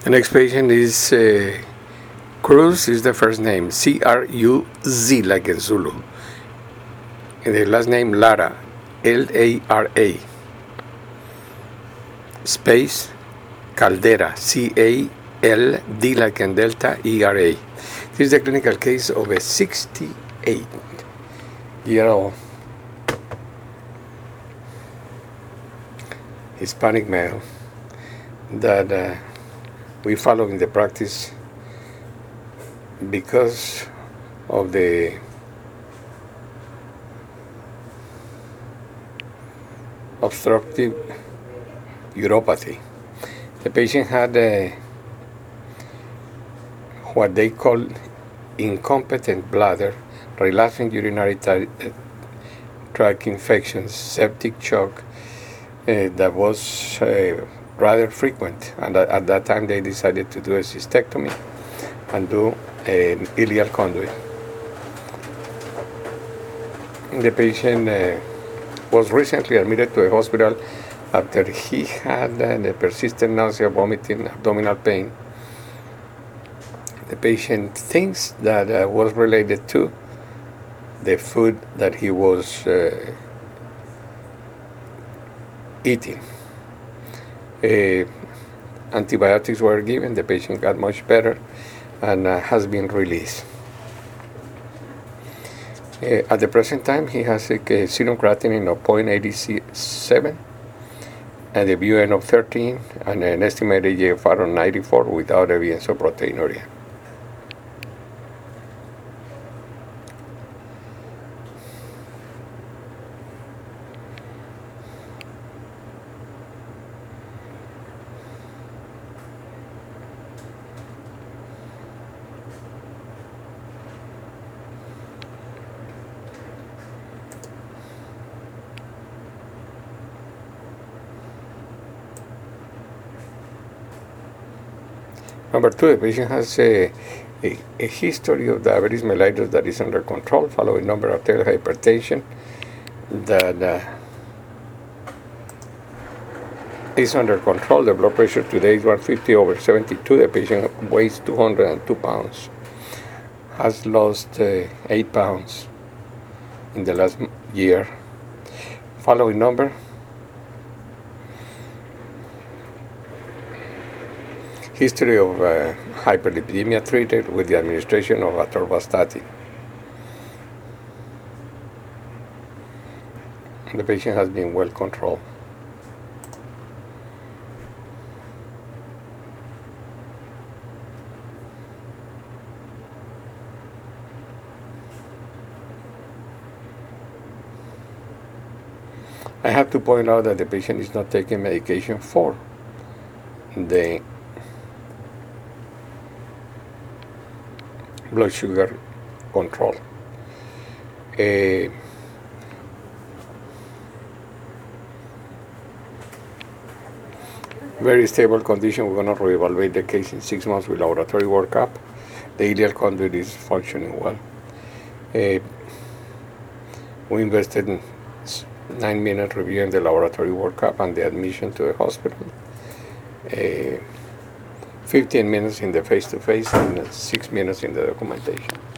The next patient is Cruz is the first name, C-R-U-Z, like in Zulu. And the last name Lara, L-A-R-A. Space Caldera, C-A-L-D, like in Delta, E-R-A. This is the clinical case of a 68-year-old Hispanic male that we follow in the practice because of the obstructive uropathy. The patient had what they call incompetent bladder, relapsing urinary tract infections, septic shock that was rather frequent, and at that time they decided to do a cystectomy and do an ileal conduit. The patient was recently admitted to a hospital after he had the persistent nausea, vomiting, abdominal pain. The patient thinks that was related to the food that he was eating. Antibiotics were given, the patient got much better and has been released. At the present time, he has a serum creatinine of 0.87 and a BUN of 13 and an estimated GFR of 94 without evidence of proteinuria. Number 2, the patient has a history of diabetes mellitus that is under control, following number arterial hypertension that is under control. The blood pressure today is 150/72. The patient weighs 202 pounds, has lost 8 pounds in the last year. Following number: history of hyperlipidemia treated with the administration of atorvastatin. The patient has been well controlled. I have to point out that the patient is not taking medication for the blood sugar control. Very stable condition. We're going to reevaluate the case in 6 months with laboratory workup. The ileal conduit is functioning well. We invested in 9 minutes reviewing the laboratory workup and the admission to the hospital. 15 minutes in the face-to-face and 6 minutes in the documentation.